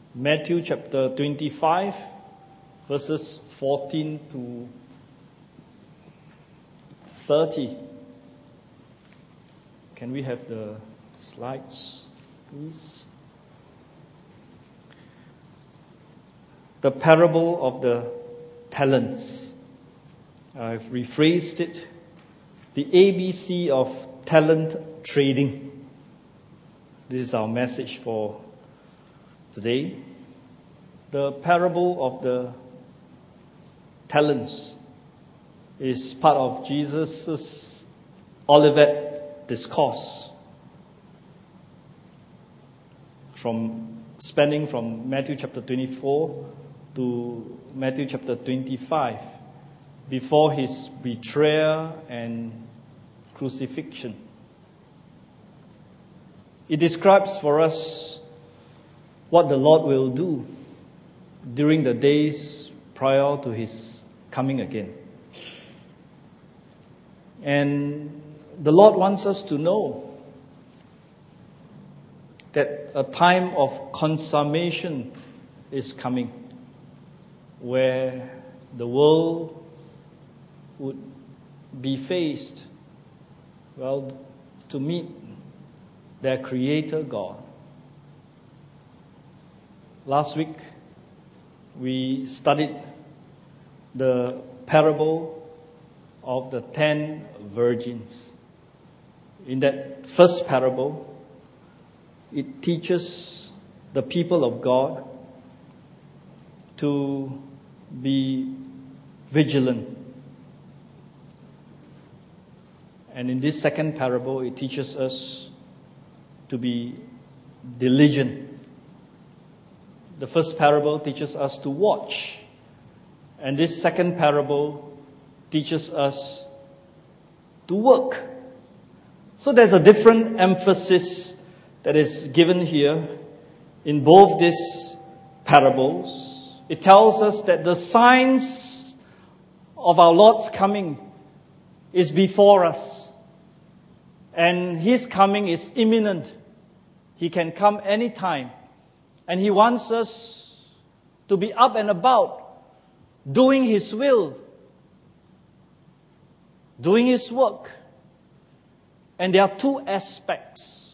Matthew chapter 25, verses 14 to 30. Can we have the slides, please? The parable of the talents. I've rephrased it. The ABC of talent trading. This is our message for today. The parable of the talents is part of Jesus' Olivet Discourse. Spanning from Matthew chapter 24 to Matthew chapter 25, before his betrayal and crucifixion. It describes for us what the Lord will do during the days prior to his coming again. And the Lord wants us to know that a time of consummation is coming, where the world would be faced, to meet their Creator God. Last week, we studied the parable of the 10 virgins. In that first parable, it teaches the people of God to be vigilant. And in this second parable, it teaches us to be diligent. The first parable teaches us to watch. And this second parable teaches us to work. So there's a different emphasis that is given here in both these parables. It tells us that the signs of our Lord's coming is before us. And his coming is imminent. He can come anytime. And he wants us to be up and about, doing his will, doing his work. And there are two aspects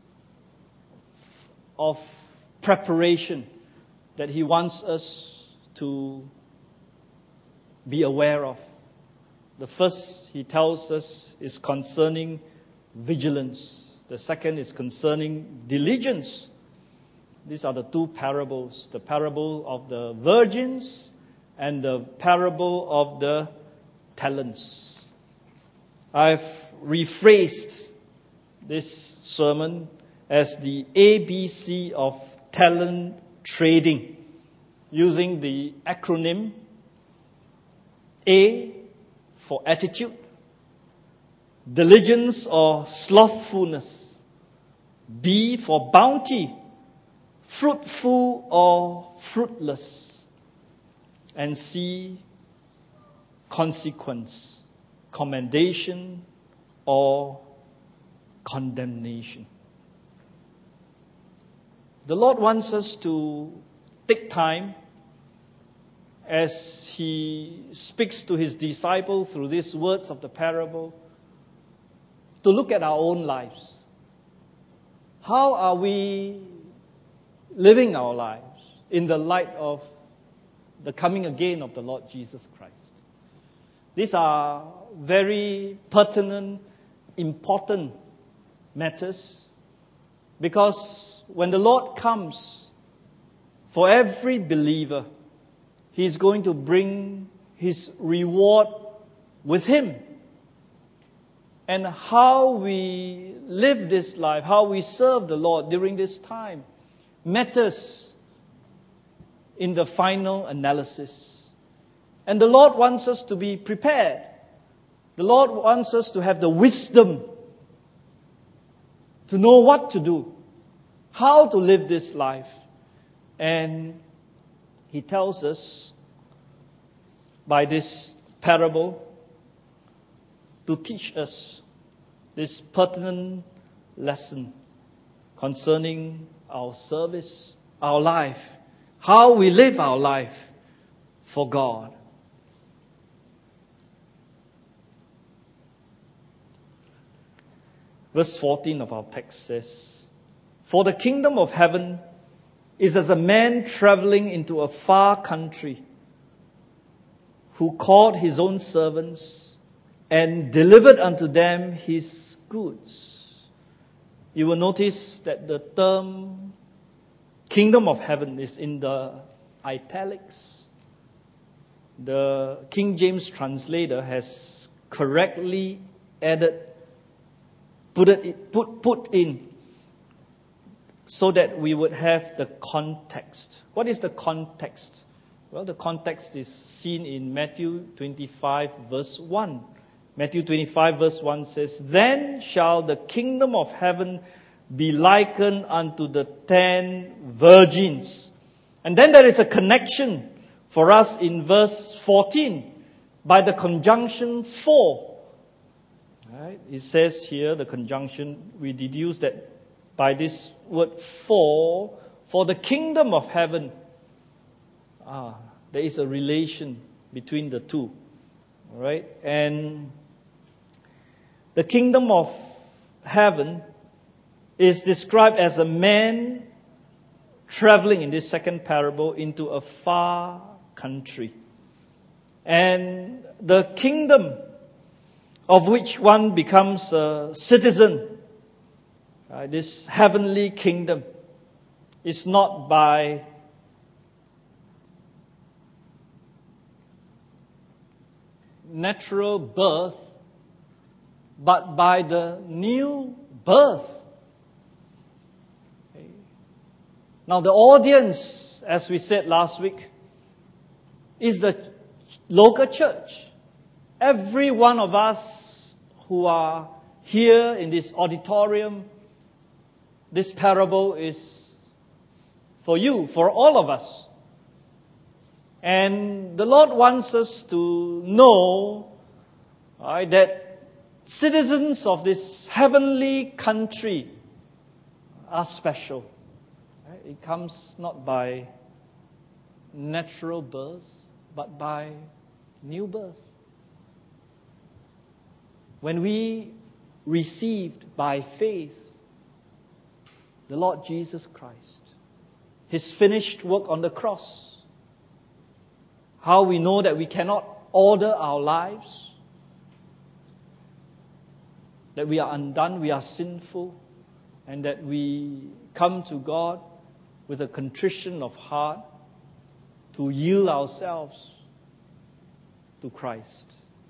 of preparation that he wants us to be aware of. The first, he tells us, is concerning vigilance. The second is concerning diligence. These are the two parables, the parable of the virgins and the parable of the talents. I've rephrased this sermon as the ABC of talent trading, using the acronym A for attitude, diligence or slothfulness, B for bounty, fruitful or fruitless, and C, consequence, commendation or condemnation. The Lord wants us to take time as he speaks to his disciples through these words of the parable to look at our own lives. How are we living our lives in the light of the coming again of the Lord Jesus Christ? These are very pertinent, important matters, because when the Lord comes, for every believer, he's going to bring his reward with him. And how we live this life, how we serve the Lord during this time, matters in the final analysis. And the Lord wants us to be prepared. The Lord wants us to have the wisdom to know what to do, how to live this life. And he tells us by this parable to teach us this pertinent lesson concerning our service, our life how we live our life for God. Verse 14 of our text says, "For the kingdom of heaven is as a man traveling into a far country, who called his own servants and delivered unto them his goods." You will notice that the term kingdom of heaven is in the italics. The King James translator has correctly added, put in, so that we would have the context. What is the context? Well, the context is seen in Matthew 25 verse 1. Matthew 25 verse 1 says, "Then shall the kingdom of heaven be likened unto the 10 virgins." And then there is a connection for us in verse 14 by the conjunction for. Right? It says here, the conjunction, we deduce that by this word for the kingdom of heaven, there is a relation between the two. All right? And the kingdom of heaven is described as a man traveling in this second parable into a far country. And the kingdom of which one becomes a citizen, this heavenly kingdom, is not by natural birth, but by the new birth. Okay. Now the audience, as we said last week, is the local church. Every one of us who are here in this auditorium, this parable is for you, for all of us. And the Lord wants us to know that citizens of this heavenly country are special. It comes not by natural birth, but by new birth. When we received by faith the Lord Jesus Christ, His finished work on the cross, how we know that we cannot order our lives, that we are undone, we are sinful, and that we come to God with a contrition of heart to yield ourselves to Christ.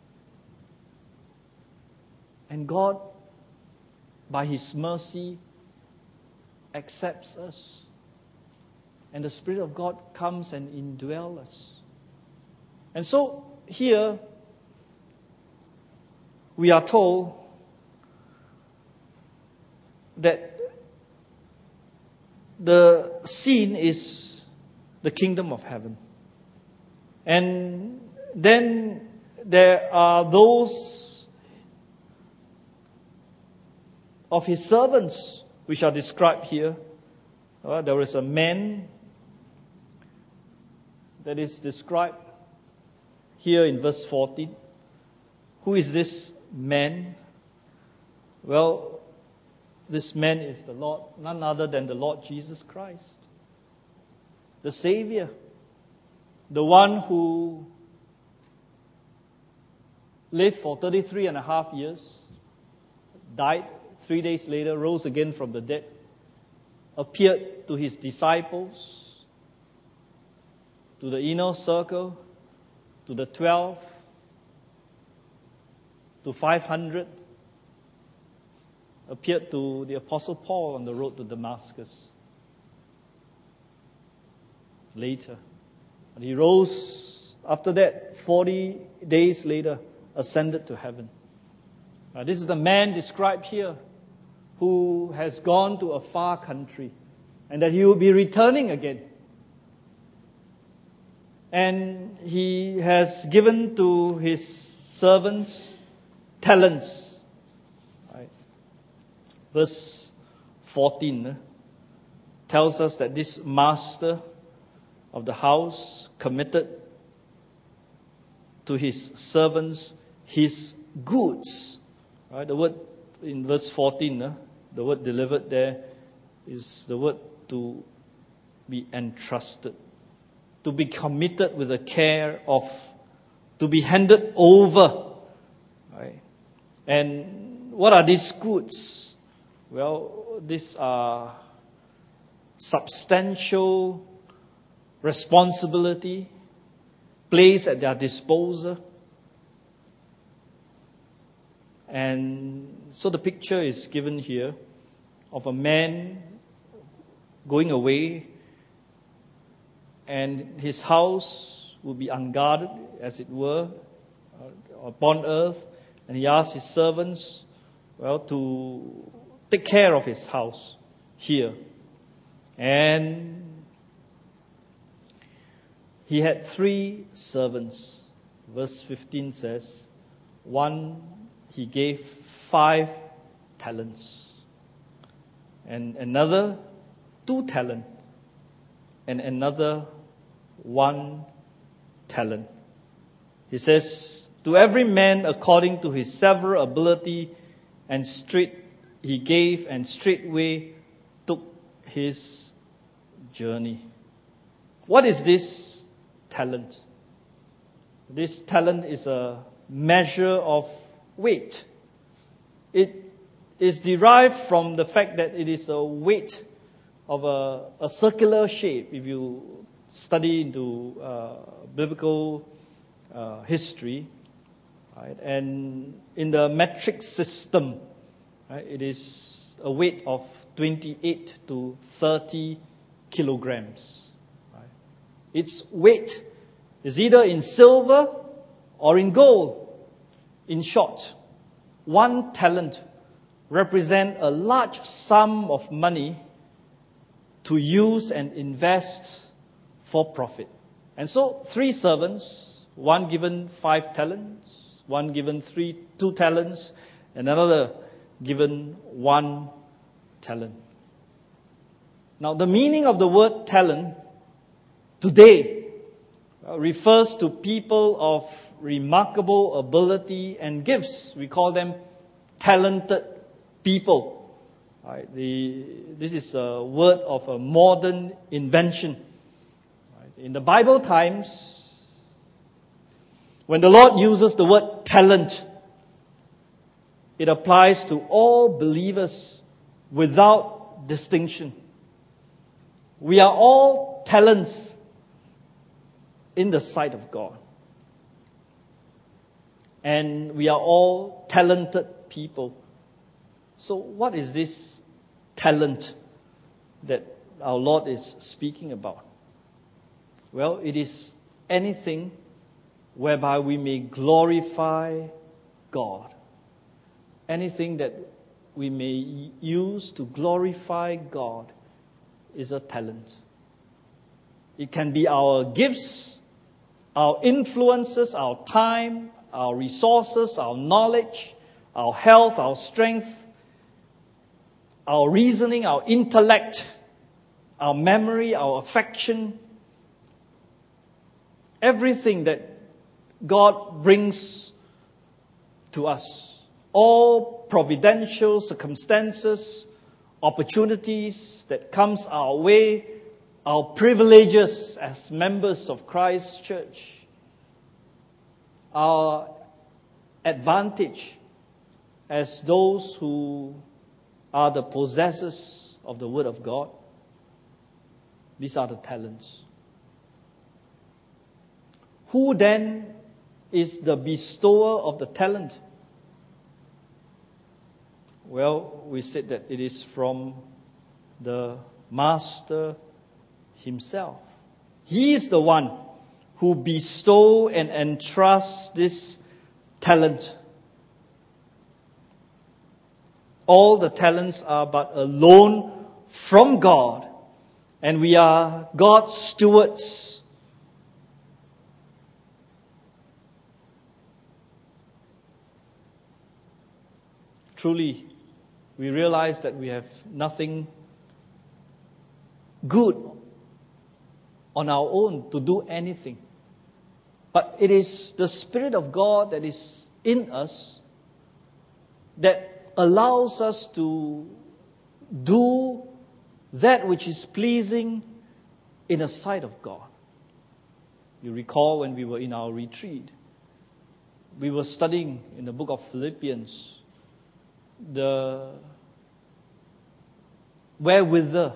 And God, by His mercy, accepts us. And the Spirit of God comes and indwells us. And so, here, we are told that the scene is the kingdom of heaven. And then there are those of His servants which are described here. There is a man that is described here in verse 14. Who is this man? Well, this man is the Lord, none other than the Lord Jesus Christ, the Savior, the one who lived for 33 and a half years, died 3 days later, rose again from the dead, appeared to His disciples, to the inner circle, to the 12, to 500, appeared to the Apostle Paul on the road to Damascus. Later. And he rose after that, 40 days later, ascended to heaven. Now, this is the man described here who has gone to a far country and that he will be returning again. And he has given to his servants talents. Verse 14 tells us that this master of the house committed to his servants his goods. Right? The word in verse 14, the word delivered there is the word to be entrusted, to be committed with the care of, to be handed over. Right? And what are these goods? Well, these are substantial responsibility placed at their disposal. And so the picture is given here of a man going away, and his house will be unguarded, as it were, upon earth. And he asked his servants, to take care of his house here. And he had 3 servants. Verse 15 says, one he gave 5 talents, and another 2 talents, and another 1 talent. He says, to every man according to his several ability, and straight he gave, and straightway took his journey. What is this talent? This talent is a measure of weight. It is derived from the fact that it is a weight of a circular shape. If you study into biblical history, right, and in the metric system, right, it is a weight of 28 to 30 kilograms. Right. Its weight is either in silver or in gold. In short, 1 talent represents a large sum of money to use and invest for profit. And so 3 servants, one given 5 talents, one given 2 talents, and another given 1 talent. Now the meaning of the word talent today refers to people of remarkable ability and gifts. We call them talented people. Right? This is a word of a modern invention. Right? In the Bible times, when the Lord uses the word talent, it applies to all believers without distinction. We are all talents in the sight of God. And we are all talented people. So what is this talent that our Lord is speaking about? Well, it is anything whereby we may glorify God. Anything that we may use to glorify God is a talent. It can be our gifts, our influences, our time, our resources, our knowledge, our health, our strength, our reasoning, our intellect, our memory, our affection. Everything that God brings to us, all providential circumstances, opportunities that comes our way, our privileges as members of Christ's church, our advantage as those who are the possessors of the Word of God. These are the talents. Who then is the bestower of the talent? Well, we said that it is from the Master Himself. He is the one who bestows and entrusts this talent. All the talents are but a loan from God, and we are God's stewards. Truly, we realize that we have nothing good on our own to do anything. But it is the Spirit of God that is in us that allows us to do that which is pleasing in the sight of God. You recall when we were in our retreat, we were studying in the book of Philippians the wherewith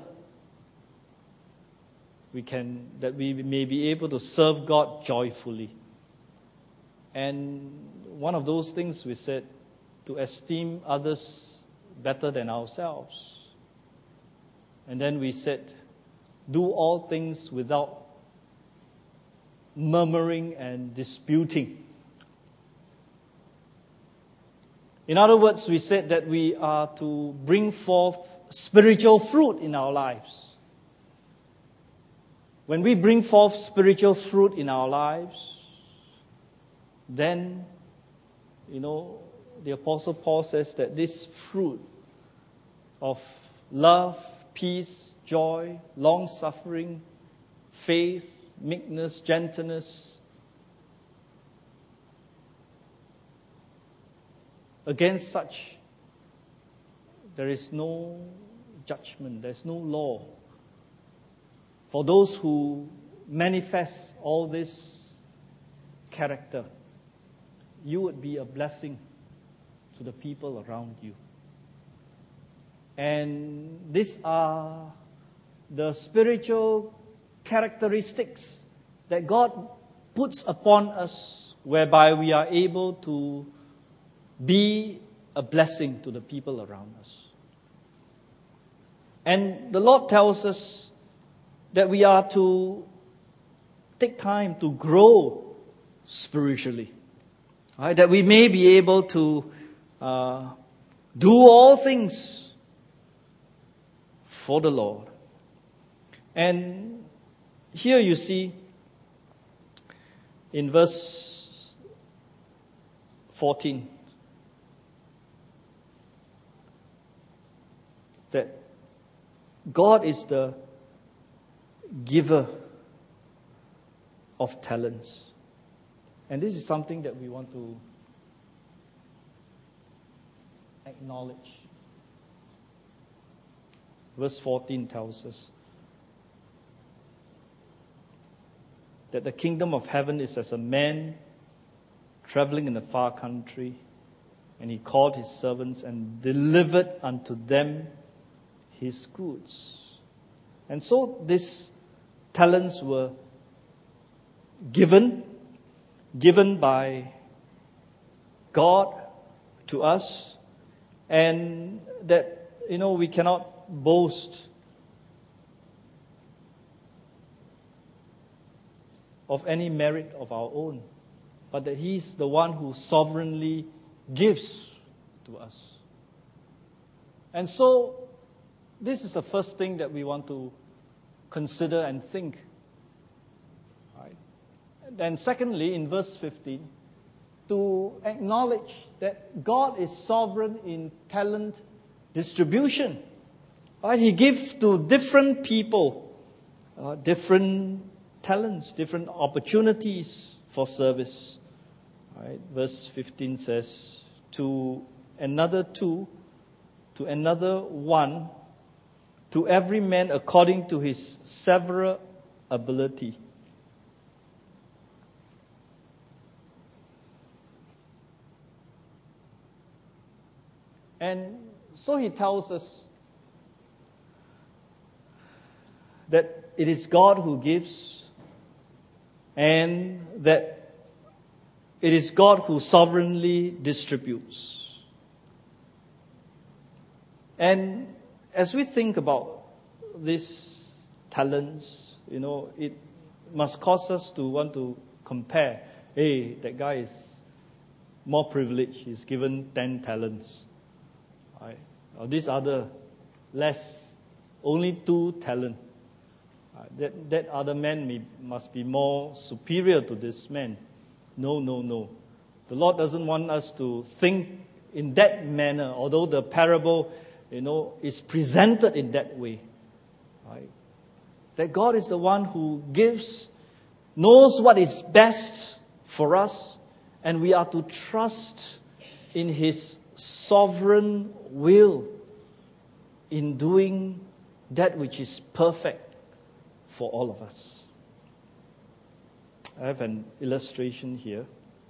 we may be able to serve God joyfully. And one of those things we said, to esteem others better than ourselves. And then we said, do all things without murmuring and disputing. In other words, we said that we are to bring forth spiritual fruit in our lives. When we bring forth spiritual fruit in our lives, then, the Apostle Paul says that this fruit of love, peace, joy, long-suffering, faith, meekness, gentleness, against such, there is no judgment, there's no law. For those who manifest all this character, you would be a blessing to the people around you. And these are the spiritual characteristics that God puts upon us, whereby we are able to be a blessing to the people around us. And the Lord tells us that we are to take time to grow spiritually, right? That we may be able to do all things for the Lord. And here you see in verse 14 that God is the giver of talents. And this is something that we want to acknowledge. Verse 14 tells us that the kingdom of heaven is as a man traveling in a far country, and he called his servants and delivered unto them his goods. And so these talents were given by God to us, and that, we cannot boast of any merit of our own, but that He's the one who sovereignly gives to us. And so, this is the first thing that we want to consider and think. Right? Then secondly, in verse 15, to acknowledge that God is sovereign in talent distribution. Right? He gives to different people different talents, different opportunities for service. Right? Verse 15 says, to another 2, to another 1, to every man according to his several ability. And so he tells us that it is God who gives, and that it is God who sovereignly distributes. And as we think about these talents, it must cause us to want to compare. Hey, that guy is more privileged. He's given 10 talents. Right? Or this other, less, only 2 talents. That other man must be more superior to this man. No. The Lord doesn't want us to think in that manner, although the parable, is presented in that way. Right? that God is the one who gives, knows what is best for us, and we are to trust in His sovereign will in doing that which is perfect for all of us. I have an illustration here.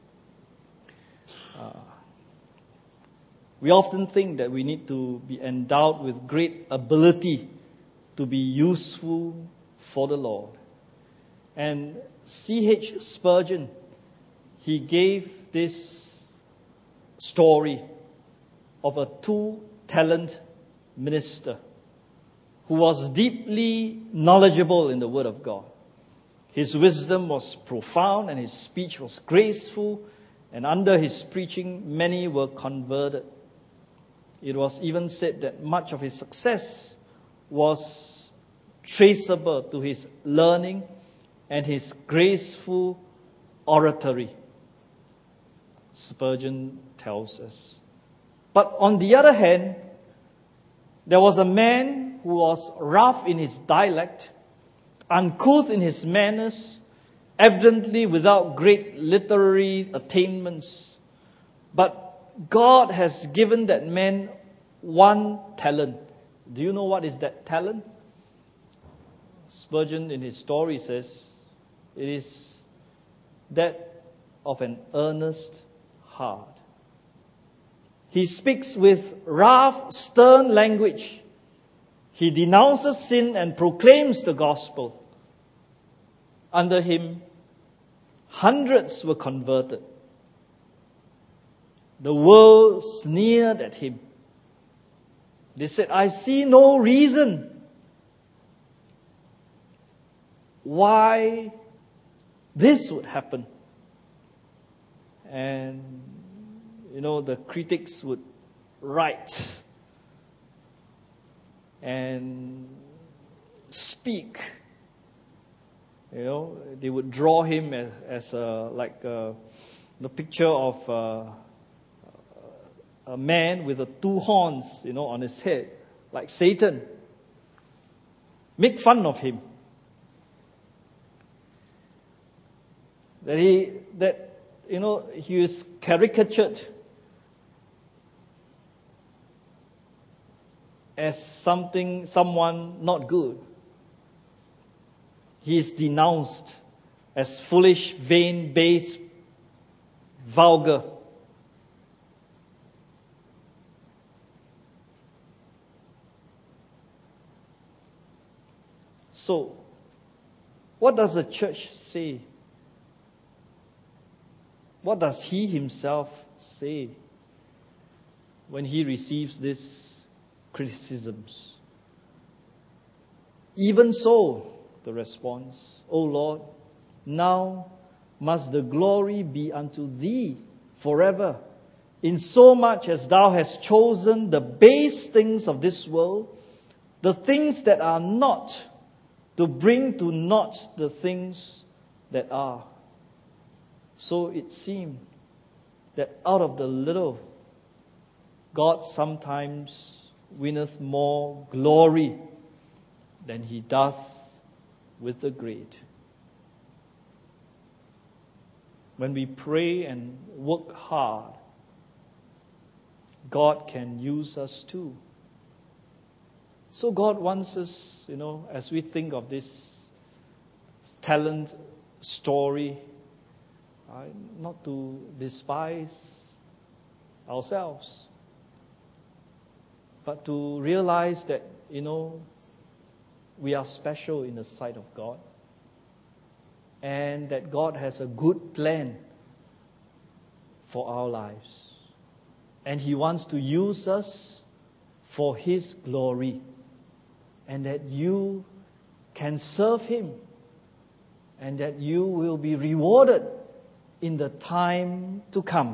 We often think that we need to be endowed with great ability to be useful for the Lord. And C.H. Spurgeon, he gave this story of a two-talent minister who was deeply knowledgeable in the Word of God. His wisdom was profound and his speech was graceful, and under his preaching many were converted. It was even said that much of his success was traceable to his learning and his graceful oratory, Spurgeon tells us. But on the other hand, there was a man who was rough in his dialect, uncouth in his manners, evidently without great literary attainments. But God has given that man one talent. Do you know what is that talent? Spurgeon in his story says, it is that of an earnest heart. He speaks with rough, stern language. He denounces sin and proclaims the gospel. Under him, hundreds were converted. The world sneered at him. They said, I see no reason why this would happen. And, the critics would write and speak. They would draw him as the picture of a man with two horns, on his head, like Satan. Make fun of him. That he is caricatured as someone not good. He is denounced as foolish, vain, base, vulgar. So, what does the church say? What does he himself say when he receives these criticisms? Even so, the response, O Lord, now must the glory be unto Thee forever, insomuch as Thou hast chosen the base things of this world, the things that are not, to bring to naught the things that are. So it seemed that out of the little, God sometimes winneth more glory than He doth with the great. When we pray and work hard, God can use us too. So God wants us, as we think of this talent story, not to despise ourselves, but to realize that, we are special in the sight of God, and that God has a good plan for our lives. And He wants to use us for His glory, and that you can serve Him, and that you will be rewarded in the time to come.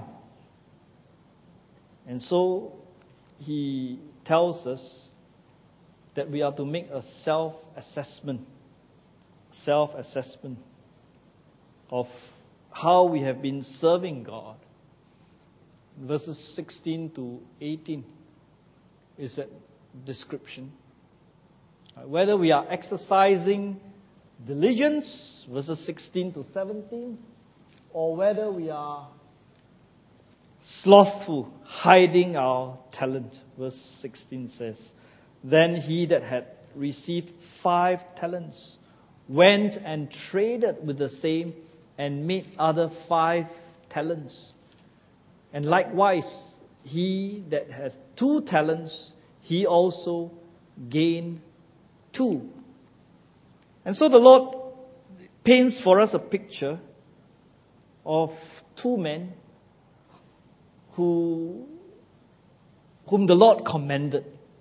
And so He tells us that we are to make a self-assessment of how we have been serving God. Verses 16 to 18 is that description. Whether we are exercising diligence, verses 16 to 17, or whether we are slothful, hiding our talent. Verse 16 says, Then he that had received 5 talents went and traded with the same and made other 5 talents. And likewise, he that hath 2 talents, he also gained 2. And so the Lord paints for us a picture of 2 men whom the Lord commended.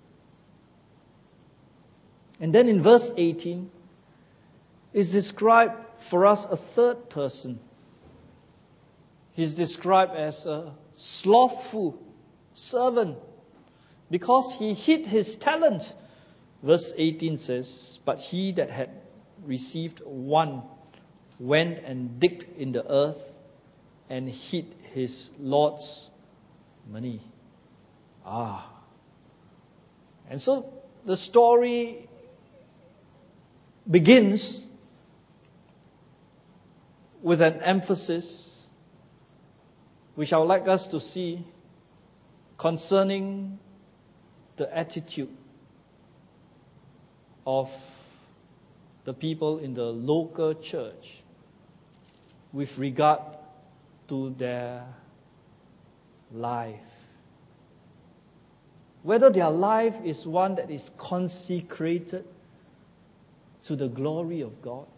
And then in verse 18, is described for us a third person. He's described as a slothful servant because he hid his talent. Verse 18 says, But he that had received 1 went and digged in the earth and hid his Lord's money. And so the story begins with an emphasis which I would like us to see concerning the attitude of the people in the local church with regard to their life. Whether their life is one that is consecrated to the glory of God.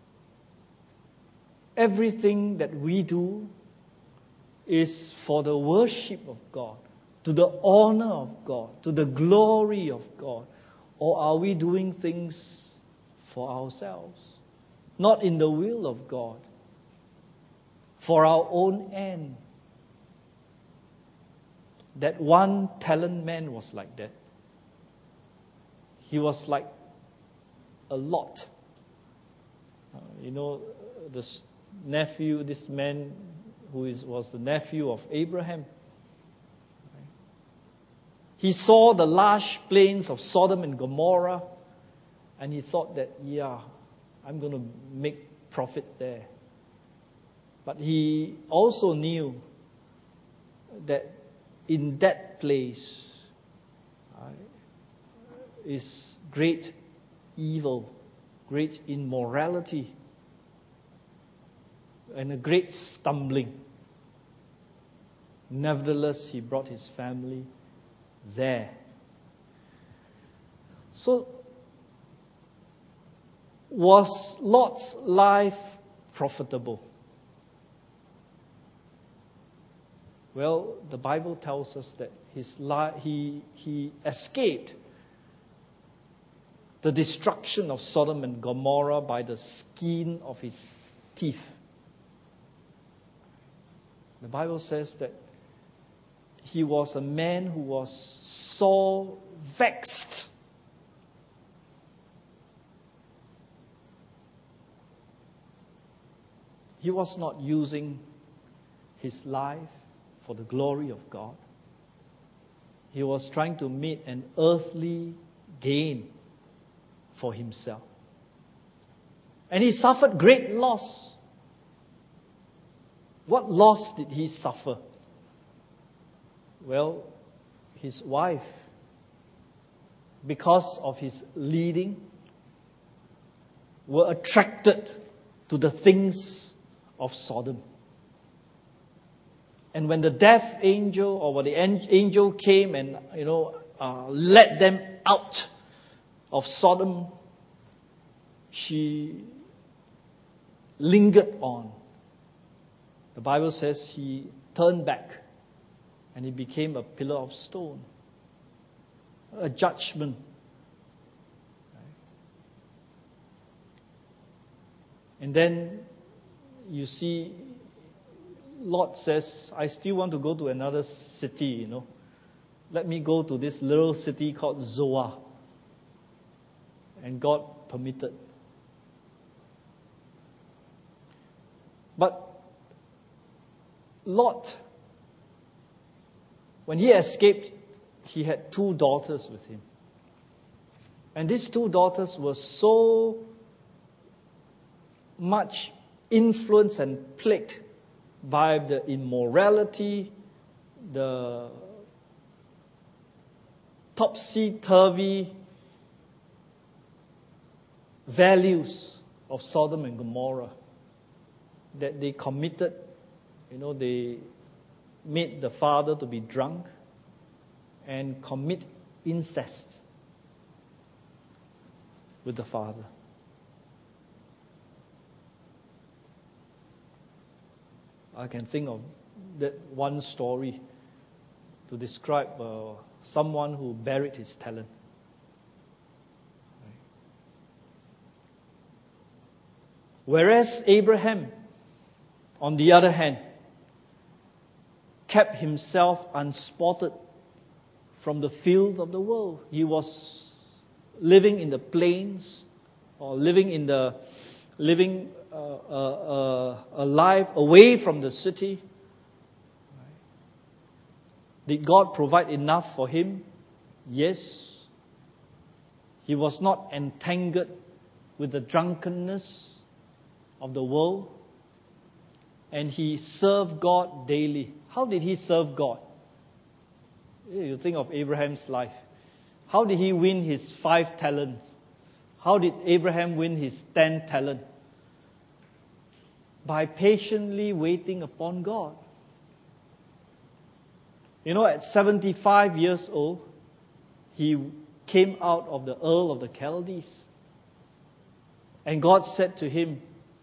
Everything that we do is for the worship of God, to the honor of God, to the glory of God. Or are we doing things for ourselves, not in the will of God, for our own end? That 1 talent man was like that. He was like a Lot. This man who was the nephew of Abraham. He saw the large plains of Sodom and Gomorrah, and he thought that, I'm going to make profit there. But he also knew that in that place is great evil, great immorality, and a great stumbling. Nevertheless, he brought his family there. So, was Lot's life profitable? Well, the Bible tells us that he escaped the destruction of Sodom and Gomorrah by the skin of his teeth. The Bible says that he was a man who was so vexed. He was not using his life for the glory of God. He was trying to make an earthly gain for himself. And he suffered great loss. What loss did he suffer? Well, his wife, because of his leading, were attracted to the things of Sodom. And when the death angel, or when the angel came and led them out of Sodom, she lingered on. The Bible says he turned back and he became a pillar of stone, a judgment. And then you see, Lot says, I still want to go to another city, Let me go to this little city called Zoar. And God permitted. But Lot, when he escaped, he had 2 daughters with him. And these two daughters were so much influenced and plagued by the immorality, the topsy-turvy values of Sodom and Gomorrah, that they committed, they made the father to be drunk and commit incest with the father. I can think of that one story to describe someone who buried his talent. Whereas Abraham, on the other hand, kept himself unspotted from the field of the world. He was living in the plains, or living a life away from the city. Did God provide enough for him? Yes. He was not entangled with the drunkenness of the world, and he served God daily. How did he serve God? You think of Abraham's life. How did he win his 5 talents? How did Abraham win his 10 talents? By patiently waiting upon God. At 75 years old, he came out of the Ur of the Chaldees. And God said to him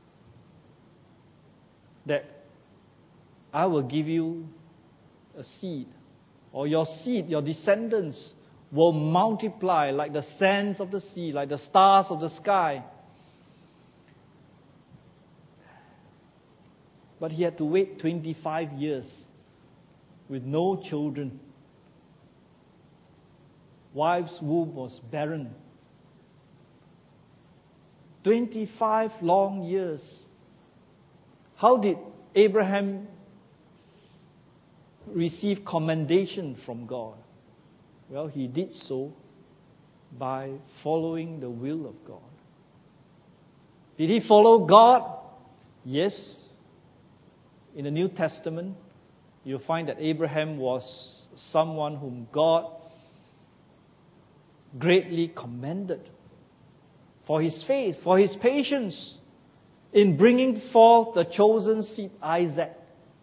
that I will give you a seed, or your seed, your descendants will multiply like the sands of the sea, like the stars of the sky. But he had to wait 25 years with no children. Wife's womb was barren. 25 long years. How did Abraham receive commendation from God? Well, he did so by following the will of God. Did he follow God? Yes. In the New Testament, you'll find that Abraham was someone whom God greatly commended for his faith, for his patience in bringing forth the chosen seed, Isaac,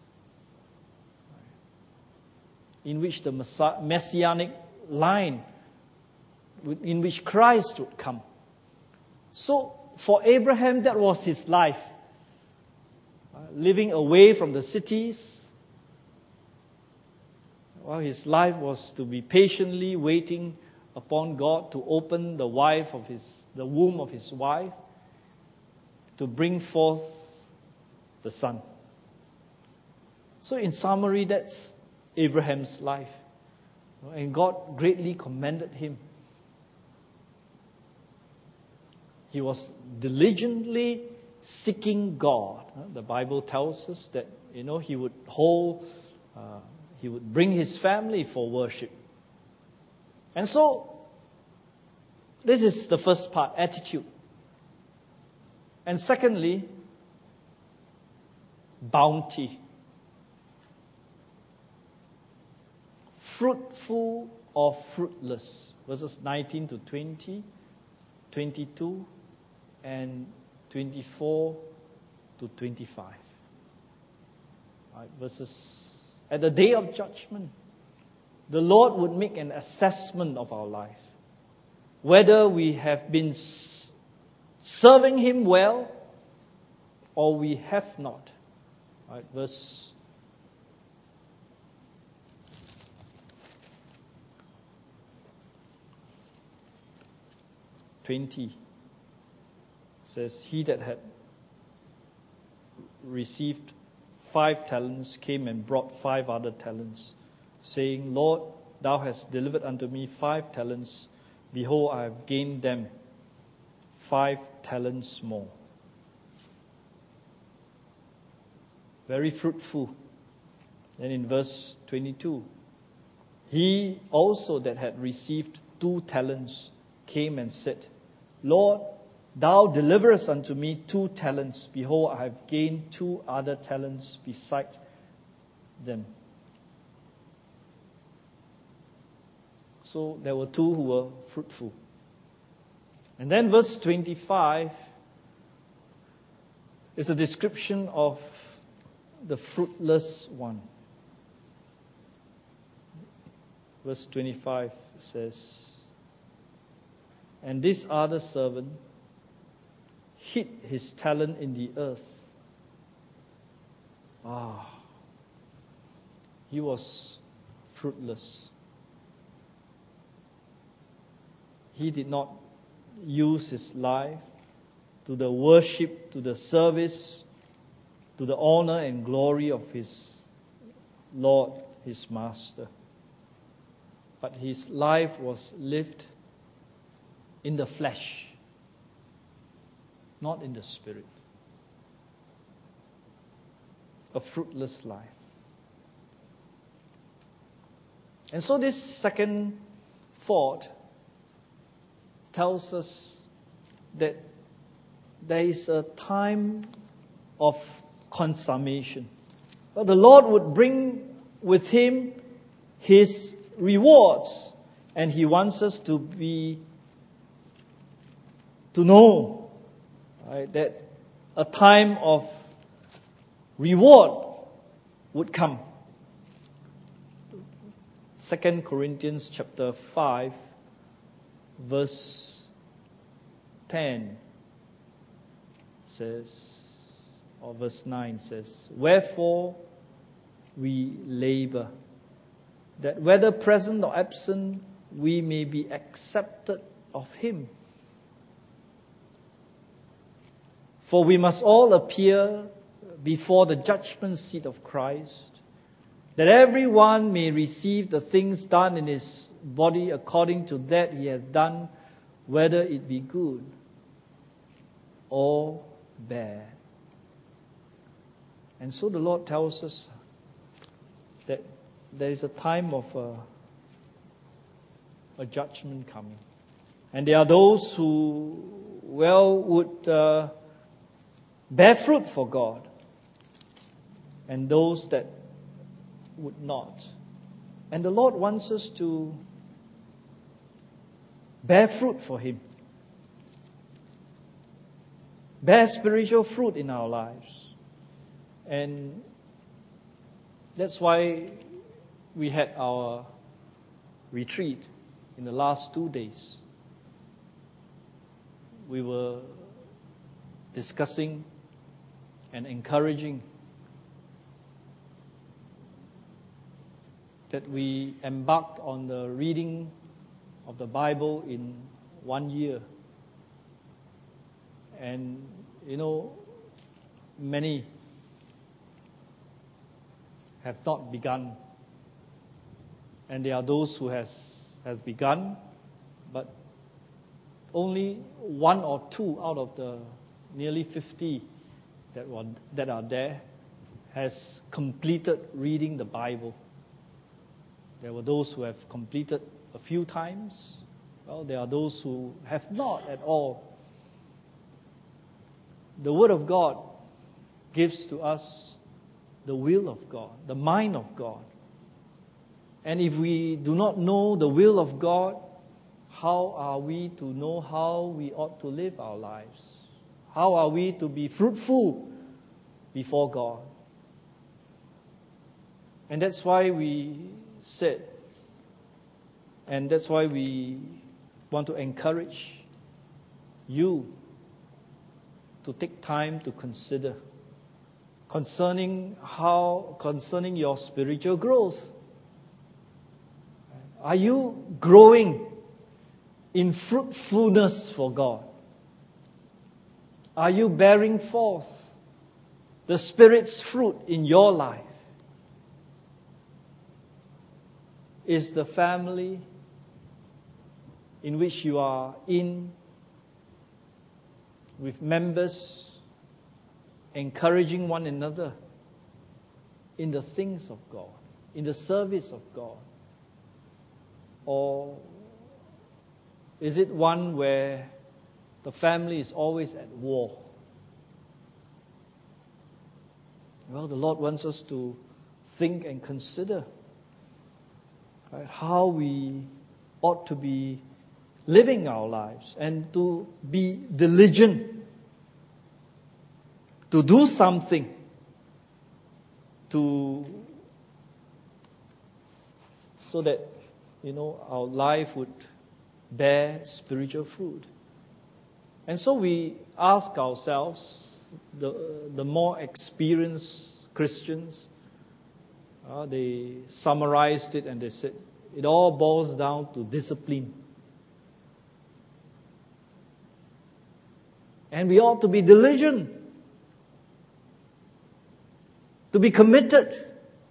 in which the messianic line, in which Christ would come. So, for Abraham, that was his life. Living away from the cities. Well, his life was to be patiently waiting upon God to open the womb of his wife, to bring forth the son. So in summary, that's Abraham's life. And God greatly commended him. He was diligently seeking God. The Bible tells us that he would bring his family for worship. And so, this is the first part, attitude. And secondly, bounty. Fruitful or fruitless. Verses 19 to 20, 22, and 24 to 25. Right, verses. At the day of judgment, the Lord would make an assessment of our life. Whether we have been serving Him well or we have not. Right, verse 20 says, He that had received 5 talents came and brought 5 other talents, saying, Lord, thou hast delivered unto me 5 talents. Behold, I have gained them 5 talents more. Very fruitful. Then in verse 22, he also that had received 2 talents came and said, Lord, thou deliverest unto me 2 talents. Behold, I have gained 2 other talents beside them. So there were 2 who were fruitful. And then verse 25 is a description of the fruitless one. Verse 25 says, and this other servant hid his talent in the earth. He was fruitless. He did not use his life to the worship, to the service, to the honor and glory of his Lord, his Master. But his life was lived in the flesh, not in the spirit. A fruitless life. And so this second thought tells us that there is a time of consummation. But the Lord would bring with Him His rewards, and He wants us to know, right, that a time of reward would come. 2 Corinthians chapter 5, verse 10 says, or verse 9 says, wherefore we labor, that whether present or absent, we may be accepted of Him. For we must all appear before the judgment seat of Christ, that everyone may receive the things done in his body according to that he has done, whether it be good or bad. And so the Lord tells us that there is a time of a judgment coming. And there are those who, would bear fruit for God, and those that would not. And the Lord wants us to bear fruit for Him. Bear spiritual fruit in our lives. And that's why we had our retreat in the last 2 days. We were discussing and encouraging that we embarked on the reading of the Bible in 1 year. And, many have not begun. And there are those who has begun, but only 1 or 2 out of the nearly 50 that are there has completed reading the Bible. There were those who have completed a few times. There are those who have not at all. The Word of God gives to us the will of God, the mind of God. And if we do not know the will of God, how are we to know how we ought to live our lives? How are we to be fruitful before God? And that's why we said, and that's why we want to encourage you to take time to consider concerning your spiritual growth. Are you growing in fruitfulness for God? Are you bearing forth the Spirit's fruit in your life? Is the family in which you are in, with members encouraging one another in the things of God, in the service of God? Or Is it one where the family is always at war? Well, the Lord wants us to think and consider, right, how we ought to be living our lives and to be diligent, to do something so that, our life would bear spiritual fruit. And so we ask ourselves, the more experienced Christians, they summarized it and they said, it all boils down to discipline. And we ought to be diligent, to be committed.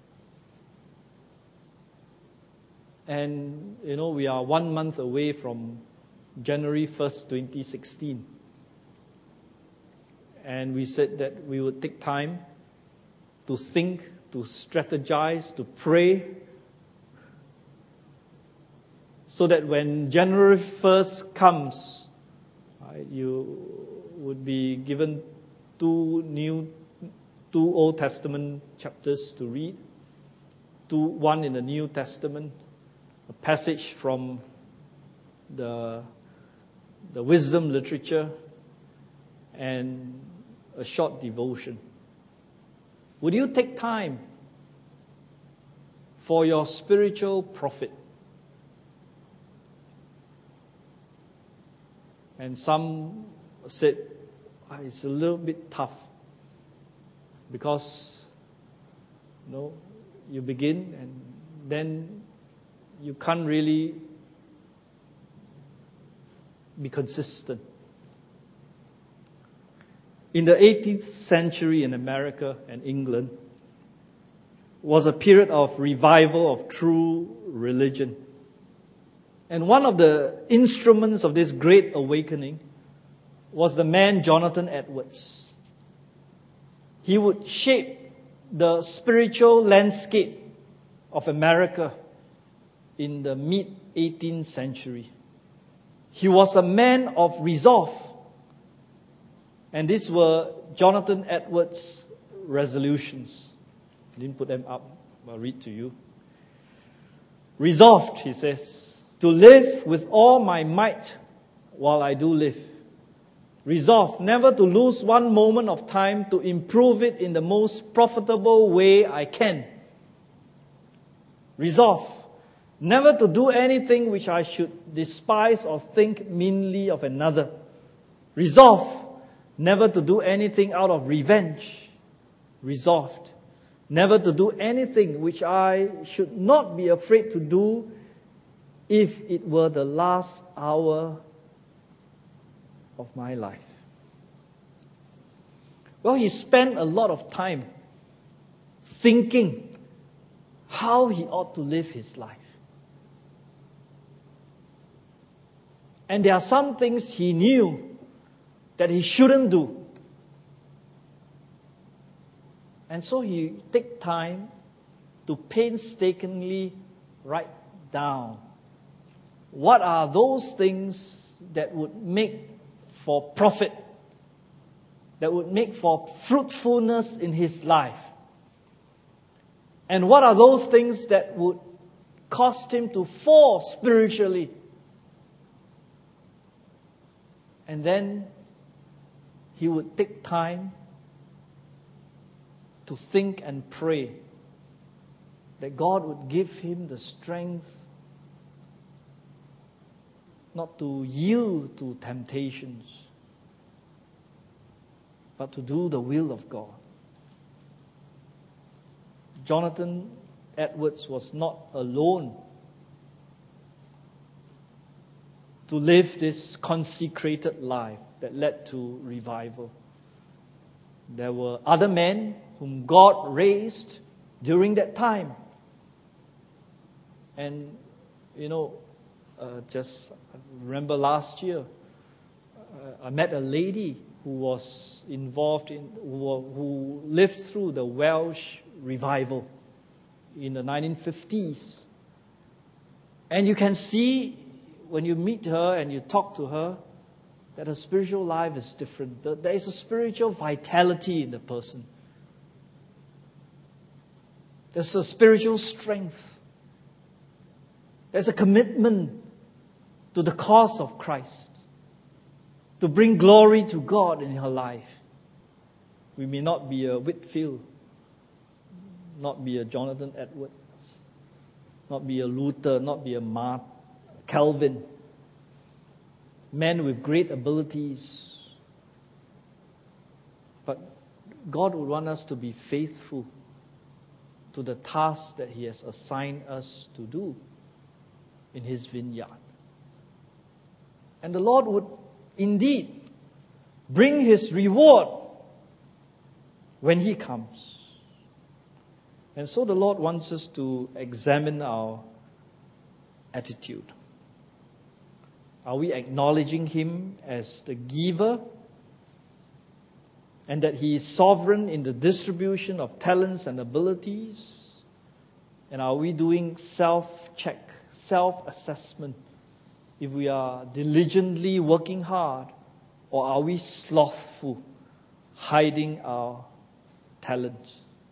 And, we are 1 month away from January 1st, 2016. And we said that we would take time to think, to strategize, to pray, so that when January 1st comes, you would be given two Old Testament chapters to read, one in the New Testament, a passage from the wisdom literature, and a short devotion. Would you take time for your spiritual profit? And some said, it's a little bit tough because, you begin and then you can't really be consistent. In the 18th century in America and England was a period of revival of true religion. And one of the instruments of this great awakening was the man Jonathan Edwards. He would shape the spiritual landscape of America in the mid-18th century. He was a man of resolve. And these were Jonathan Edwards' resolutions. I didn't put them up, I'll read to you. Resolved, he says, to live with all my might while I do live. Resolved never to lose one moment of time to improve it in the most profitable way I can. Resolved never to do anything which I should despise or think meanly of another. Resolved never to do anything out of revenge. Resolved never to do anything which I should not be afraid to do if it were the last hour of my life. Well, he spent a lot of time thinking how he ought to live his life. And there are some things he knew that he shouldn't do. And so he took time to painstakingly write down what are those things that would make for profit, that would make for fruitfulness in his life. And what are those things that would cause him to fall spiritually. And then he would take time to think and pray that God would give him the strength not to yield to temptations, but to do the will of God. Jonathan Edwards was not alone to live this consecrated life that led to revival. There were other men whom God raised during that time. And, just remember last year, I met a lady who was involved who lived through the Welsh revival in the 1950s. And you can see when you meet her and you talk to her, that her spiritual life is different. There is a spiritual vitality in the person. There's a spiritual strength. There's a commitment to the cause of Christ, to bring glory to God in her life. We may not be a Whitfield, not be a Jonathan Edwards, not be a Luther, not be a Calvin. Men with great abilities. But God would want us to be faithful to the task that He has assigned us to do in His vineyard. And the Lord would indeed bring His reward when He comes. And so the Lord wants us to examine our attitude. Are we acknowledging Him as the giver and that He is sovereign in the distribution of talents and abilities? And are we doing self-check, self-assessment, if we are diligently working hard, or are we slothful, hiding our talents?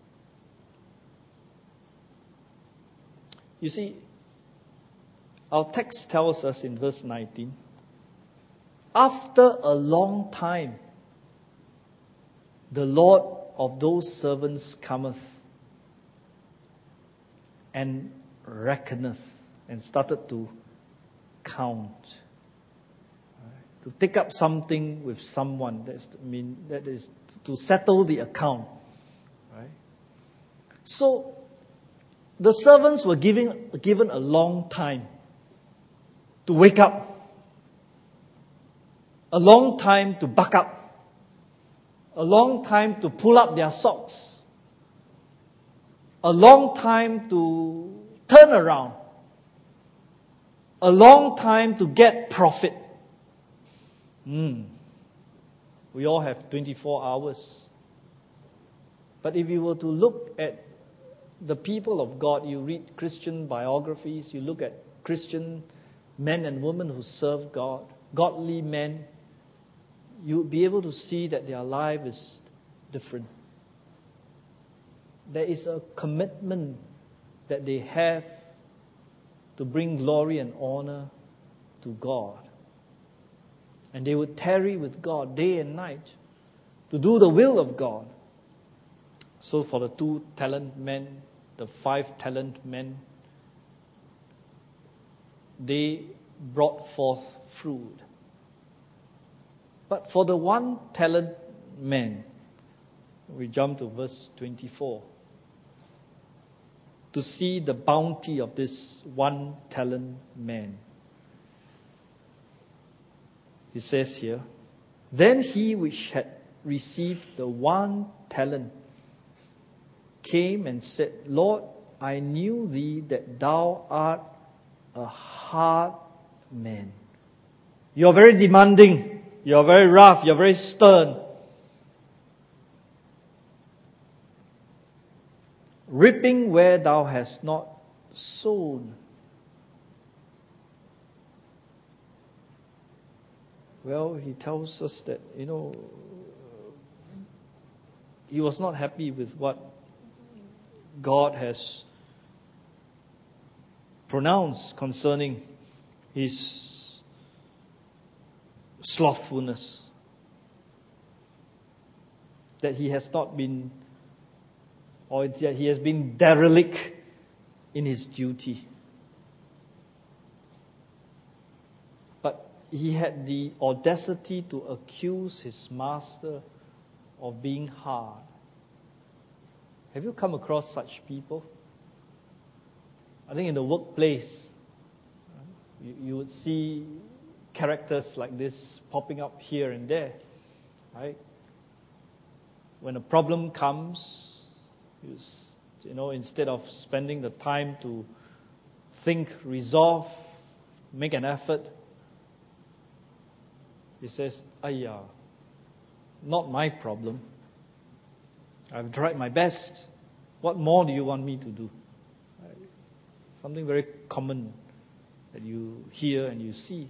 You see, our text tells us in verse 19, after a long time, the Lord of those servants cometh and reckoneth, and started to count. To take up something with someone, that is to settle the account. Right? So, the servants were given a long time to wake up, a long time to buck up, a long time to pull up their socks, a long time to turn around, a long time to get profit. We all have 24 hours. But if you were to look at the people of God, you read Christian biographies, you look at Christian men and women who serve God, godly men, you'll be able to see that their life is different. There is a commitment that they have to bring glory and honor to God. And they would tarry with God day and night to do the will of God. So for the 2 talent men, the 5 talent men, they brought forth fruit. But for the 1 talent man, we jump to verse 24, to see the bounty of this 1 talent man. It says here, then he which had received the 1 talent came and said, Lord, I knew thee that thou art a hard man. You are very demanding. You are very rough. You are very stern. Reaping where thou hast not sown. Well, he tells us that, he was not happy with what God has pronounced concerning his slothfulness. That he has not been, or that he has been derelict in his duty. But he had the audacity to accuse his master of being hard. Have you come across such people? I think in the workplace, you would see characters like this popping up here and there, right? When a problem comes, instead of spending the time to think, resolve, make an effort, he says, "Ayya, not my problem. I've tried my best. What more do you want me to do?" Right? Something very common that you hear and you see.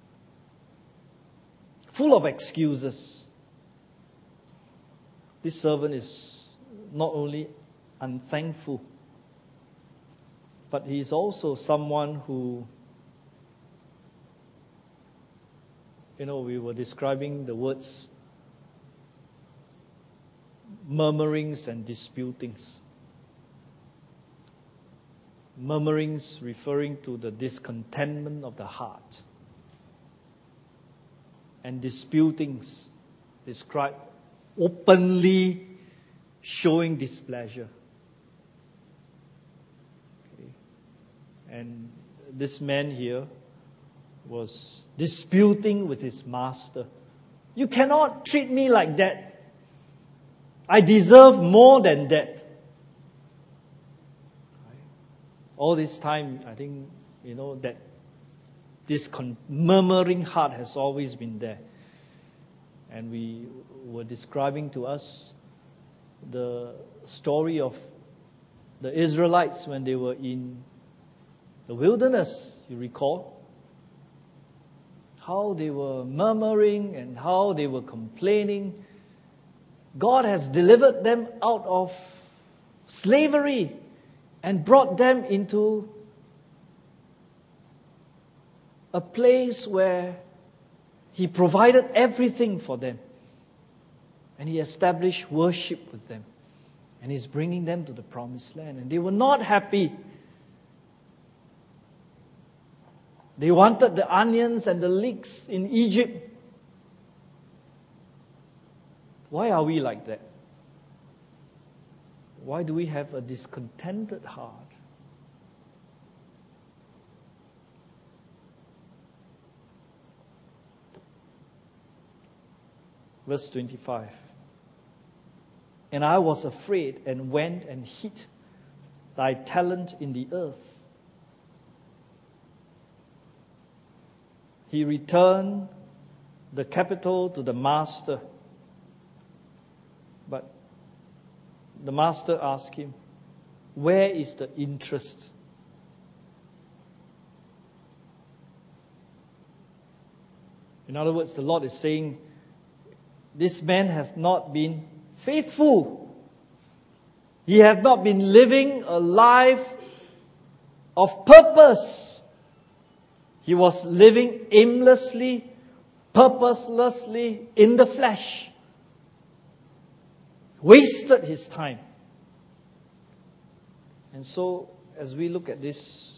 Full of excuses. This servant is not only unthankful, but he is also someone who, we were describing the words murmurings and disputings. Murmurings referring to the discontentment of the heart. And disputings describe openly showing displeasure. Okay. And this man here was disputing with his master. You cannot treat me like that. I deserve more than that. All this time, I think, that this murmuring heart has always been there. And we were describing to us the story of the Israelites when they were in the wilderness, you recall? How they were murmuring and how they were complaining. God has delivered them out of slavery and brought them into a place where He provided everything for them. And He established worship with them. And He's bringing them to the promised land. And they were not happy. They wanted the onions and the leeks in Egypt. Why are we like that? Why do we have a discontented heart? Verse 25. And I was afraid and went and hid thy talent in the earth. He returned the capital to the master. But the master asked him, where is the interest? In other words, the Lord is saying, this man has not been faithful. He has not been living a life of purpose. He was living aimlessly, purposelessly in the flesh. Wasted his time. And so, as we look at this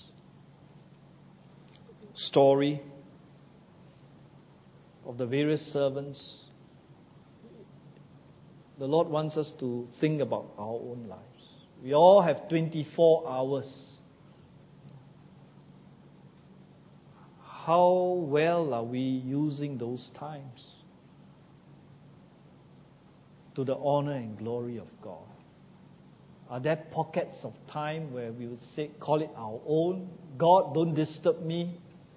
story of the various servants, the Lord wants us to think about our own lives. We all have 24 hours. How well are we using those times to the honor and glory of God? Are there pockets of time where we would say, call it our own? God, don't disturb me.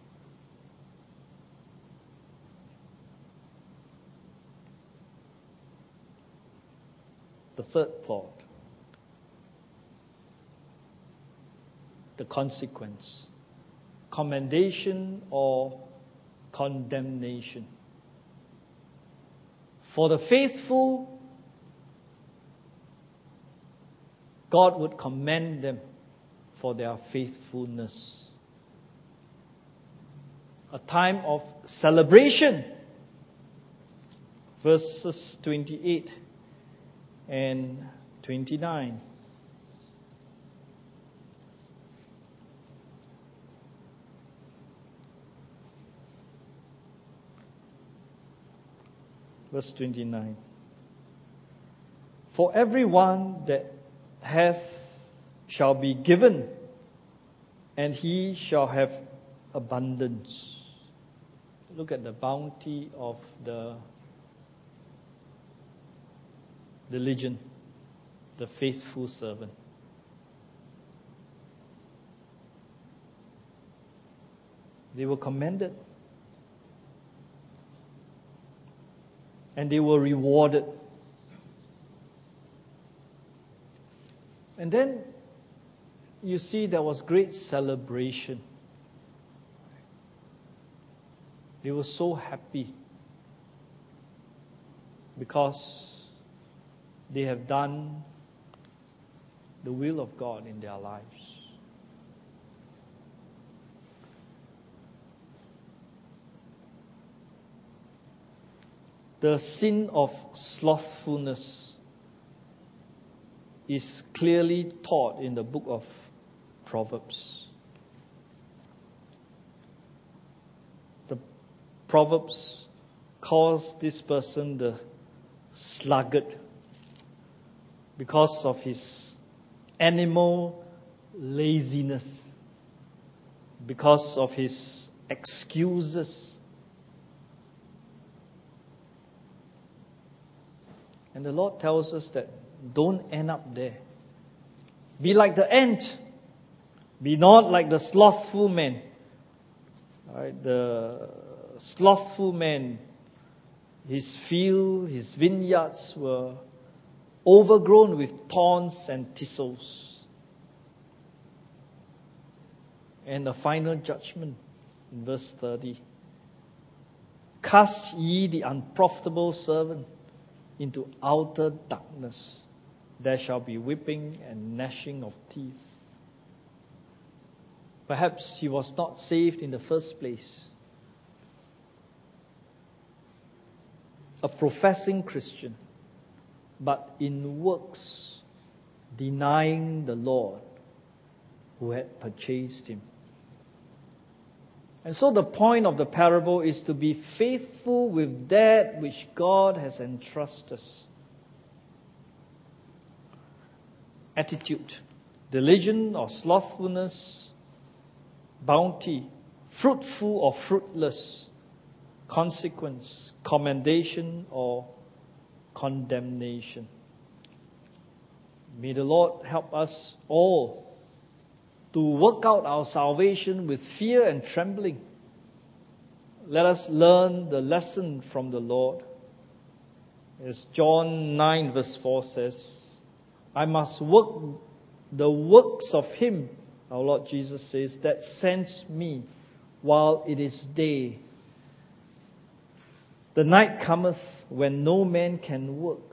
The third thought, the consequence, commendation or condemnation. For the faithful, God would commend them for their faithfulness. A time of celebration. Verses 28 and 29. Verse 29. For everyone that hath shall be given, and he shall have abundance. Look at the bounty of the diligent, the faithful servant. They were commended. And they were rewarded. And then you see there was great celebration. They were so happy because they have done the will of God in their lives. The sin of slothfulness is clearly taught in the book of Proverbs. The Proverbs calls this person the sluggard because of his animal laziness, because of his excuses. And the Lord tells us that don't end up there. Be like the ant. Be not like the slothful man. Right? The slothful man, his field, his vineyards were overgrown with thorns and thistles. And the final judgment in verse 30. Cast ye the unprofitable servant into outer darkness. There shall be weeping and gnashing of teeth. Perhaps he was not saved in the first place. A professing Christian, but in works denying the Lord who had purchased him. And so the point of the parable is to be faithful with that which God has entrusted us. Attitude, diligence or slothfulness, bounty, fruitful or fruitless, consequence, commendation or condemnation. May the Lord help us all to work out our salvation with fear and trembling. Let us learn the lesson from the Lord. As John 9 verse 4 says, I must work the works of Him, our Lord Jesus says, that sends me while it is day. The night cometh when no man can work.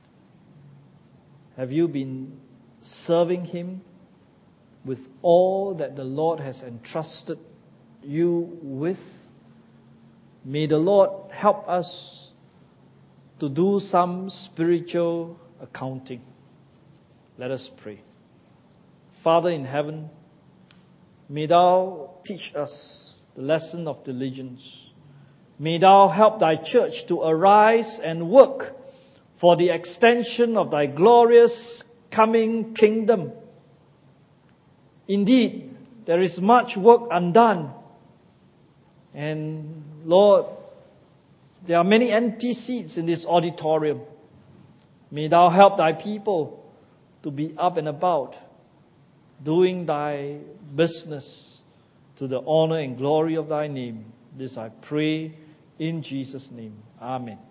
Have you been serving Him with all that the Lord has entrusted you with? May the Lord help us to do some spiritual accounting. Let us pray. Father in heaven, may Thou teach us the lesson of diligence. May Thou help Thy church to arise and work for the extension of Thy glorious coming kingdom. Indeed, there is much work undone. And Lord, there are many empty seats in this auditorium. May Thou help Thy people to be up and about, doing Thy business to the honor and glory of Thy name. This I pray in Jesus' name. Amen.